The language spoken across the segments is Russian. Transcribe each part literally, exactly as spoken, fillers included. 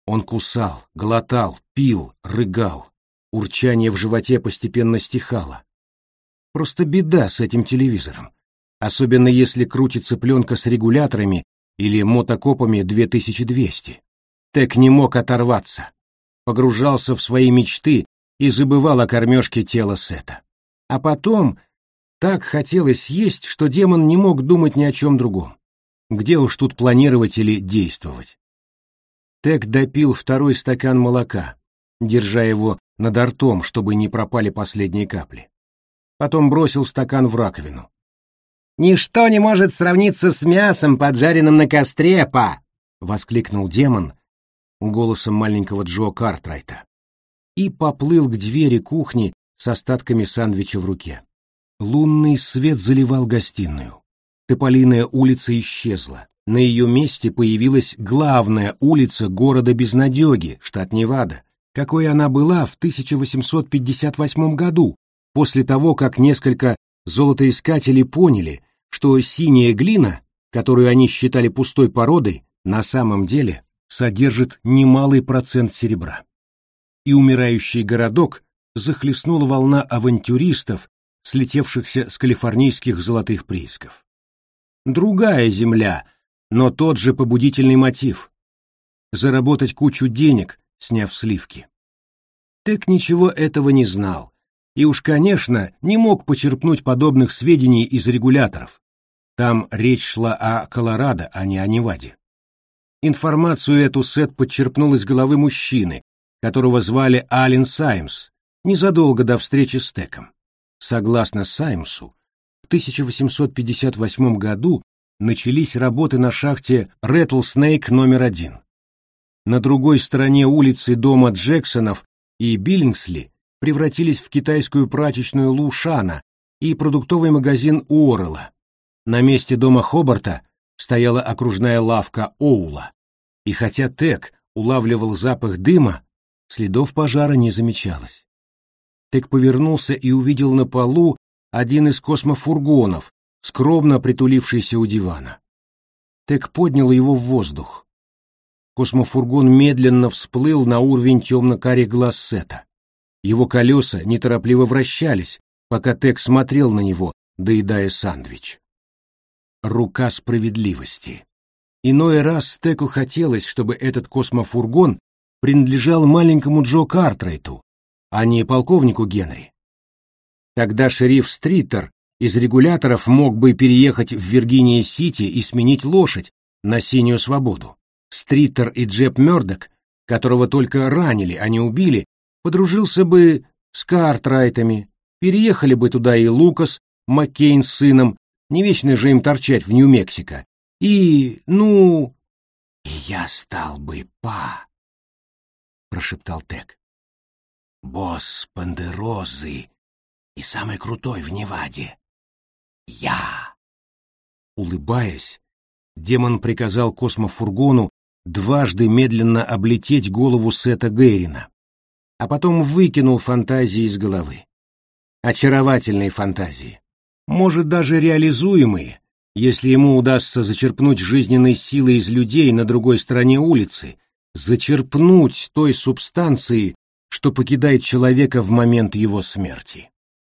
Он кусал, глотал, пил, рыгал. Урчание в животе постепенно стихало. Просто беда с этим телевизором. Особенно если крутится пленка с регуляторами или мотокопами две тысячи двести. Тек не мог оторваться. Погружался в свои мечты и забывал о кормежке тела Сета. А потом так хотелось есть, что демон не мог думать ни о чем другом. Где уж тут планировать или действовать? Тек допил второй стакан молока, держа его над ртом, чтобы не пропали последние капли. Потом бросил стакан в раковину. «Ничто не может сравниться с мясом, поджаренным на костре, па!» — воскликнул демон голосом маленького Джо Картрайта и поплыл к двери кухни с остатками сандвича в руке. Лунный свет заливал гостиную. Тополиная улица исчезла. На ее месте появилась главная улица города Безнадеги, штат Невада, какой она была в тысяча восемьсот пятьдесят восьмом году, после того, как несколько золотоискателей поняли, что синяя глина, которую они считали пустой породой, на самом деле содержит немалый процент серебра. И умирающий городок захлестнула волна авантюристов, слетевшихся с калифорнийских золотых приисков. Другая земля, но тот же побудительный мотив — заработать кучу денег, сняв сливки. Тек ничего этого не знал, и уж, конечно, не мог почерпнуть подобных сведений из регуляторов. Там речь шла о Колорадо, а не о Неваде. Информацию эту Сет подчерпнул из головы мужчины, которого звали Ален Саймс, незадолго до встречи с Теком. Согласно Саймсу, в тысяча восемьсот пятьдесят восьмом году начались работы на шахте Рэтлснейк номер один. На другой стороне улицы дома Джексонов и Биллингсли превратились в китайскую прачечную Лушана и продуктовый магазин Уоррелла. На месте дома Хобарта стояла окружная лавка Оула. И хотя Тек улавливал запах дыма, следов пожара не замечалось. Тек повернулся и увидел на полу один из космофургонов, скромно притулившийся у дивана. Тек поднял его в воздух. Космофургон медленно всплыл на уровень темно-карих глаз Сета. Его колеса неторопливо вращались, пока Тек смотрел на него, доедая сандвич. Рука справедливости. Иной раз Теку хотелось, чтобы этот космофургон принадлежал маленькому Джо Картрайту, а не полковнику Генри. Тогда шериф Стритер из регуляторов мог бы переехать в Виргиния-Сити и сменить лошадь на Синюю Свободу. Стритер и Джеб Мёрдок, которого только ранили, а не убили, подружился бы с Картрайтами, переехали бы туда и Лукас, Маккейн с сыном, не вечно же им торчать в Нью-Мексико. И, ну... — И я стал бы па, — прошептал Тек. — Босс Пандерозы и самый крутой в Неваде. Я. Улыбаясь, демон приказал космофургону дважды медленно облететь голову Сета Гейрина, а потом выкинул фантазии из головы. Очаровательные фантазии, может, даже реализуемые, если ему удастся зачерпнуть жизненной силы из людей на другой стороне улицы, зачерпнуть той субстанции, что покидает человека в момент его смерти.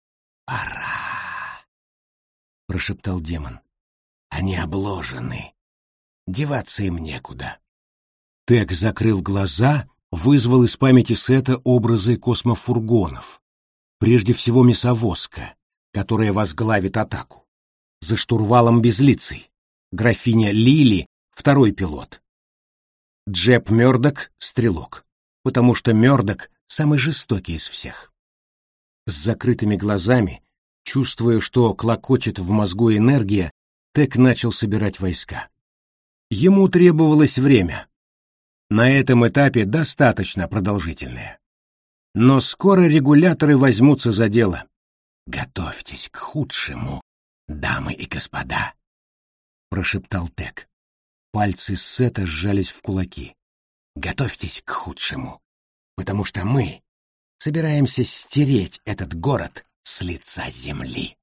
«Пора», — прошептал демон. «Они обложены. Деваться им некуда». Тек закрыл глаза, вызвал из памяти Сета образы космофургонов. Прежде всего мясовозка, которая возглавит атаку. За штурвалом безлицый. Графиня Лили — второй пилот. Джеб Мёрдок — стрелок, потому что Мёрдок — самый жестокий из всех. С закрытыми глазами, чувствуя, что клокочет в мозгу энергия, Тек начал собирать войска. Ему требовалось время. На этом этапе достаточно продолжительное. Но скоро регуляторы возьмутся за дело. «Готовьтесь к худшему, дамы и господа», — прошептал Тек. Пальцы Сета сжались в кулаки. «Готовьтесь к худшему, потому что мы собираемся стереть этот город с лица земли».